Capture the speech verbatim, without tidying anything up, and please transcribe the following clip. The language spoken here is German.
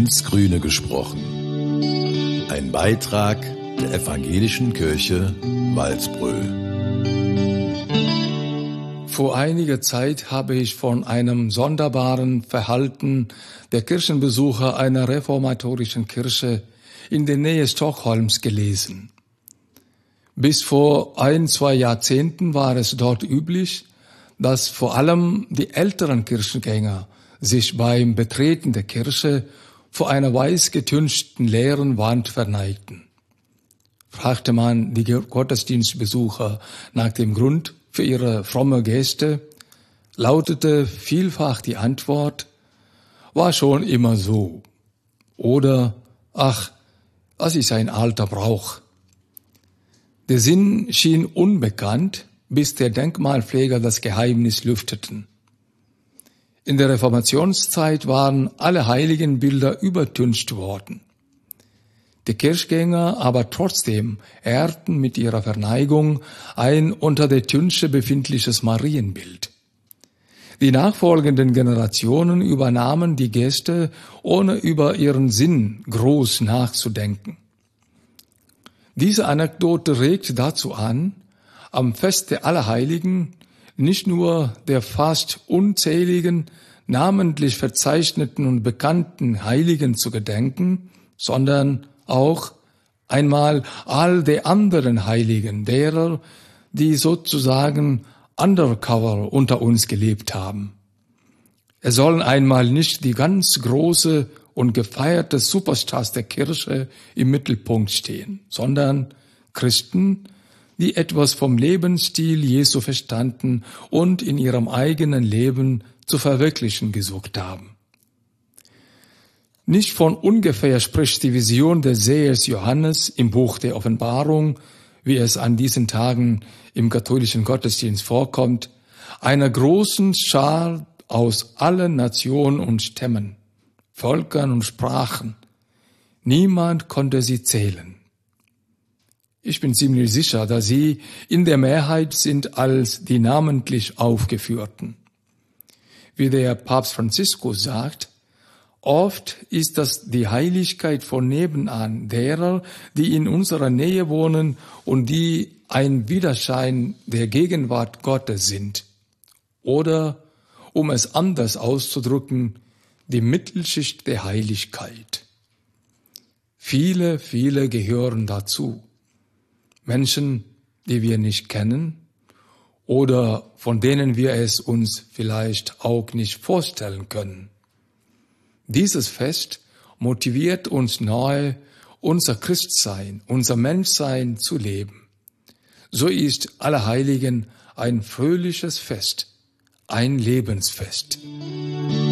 ins Grüne gesprochen. Ein Beitrag der Evangelischen Kirche Walsbröl. Vor einiger Zeit habe ich von einem sonderbaren Verhalten der Kirchenbesucher einer reformatorischen Kirche in der Nähe Stockholms gelesen. Bis vor ein, zwei Jahrzehnten war es dort üblich, dass vor allem die älteren Kirchengänger sich beim Betreten der Kirche vor einer weiß getünchten leeren Wand verneigten. Fragte man die Gottesdienstbesucher nach dem Grund für ihre fromme Geste, lautete vielfach die Antwort: war schon immer so. Oder: ach, das ist ein alter Brauch. Der Sinn schien unbekannt, bis der Denkmalpfleger das Geheimnis lüfteten. In der Reformationszeit waren alle Heiligenbilder übertüncht worden. Die Kirchgänger aber trotzdem ehrten mit ihrer Verneigung ein unter der Tünche befindliches Marienbild. Die nachfolgenden Generationen übernahmen die Geste, ohne über ihren Sinn groß nachzudenken. Diese Anekdote regt dazu an, am Fest der Allerheiligen nicht nur der fast unzähligen, namentlich verzeichneten und bekannten Heiligen zu gedenken, sondern auch einmal all der anderen Heiligen, derer, die sozusagen undercover unter uns gelebt haben. Es sollen einmal nicht die ganz große und gefeierte Superstars der Kirche im Mittelpunkt stehen, sondern Christen, die etwas vom Lebensstil Jesu verstanden und in ihrem eigenen Leben zu verwirklichen gesucht haben. Nicht von ungefähr spricht die Vision des Sehers Johannes im Buch der Offenbarung, wie es an diesen Tagen im katholischen Gottesdienst vorkommt, einer großen Schar aus allen Nationen und Stämmen, Völkern und Sprachen. Niemand konnte sie zählen. Ich bin ziemlich sicher, dass sie in der Mehrheit sind als die namentlich Aufgeführten. Wie der Papst Franziskus sagt, oft ist das die Heiligkeit von nebenan derer, die in unserer Nähe wohnen und die ein Widerschein der Gegenwart Gottes sind. Oder, um es anders auszudrücken, die Mittelschicht der Heiligkeit. Viele, viele gehören dazu. Menschen, die wir nicht kennen oder von denen wir es uns vielleicht auch nicht vorstellen können. Dieses Fest motiviert uns neu, unser Christsein, unser Menschsein zu leben. So ist Allerheiligen ein fröhliches Fest, ein Lebensfest.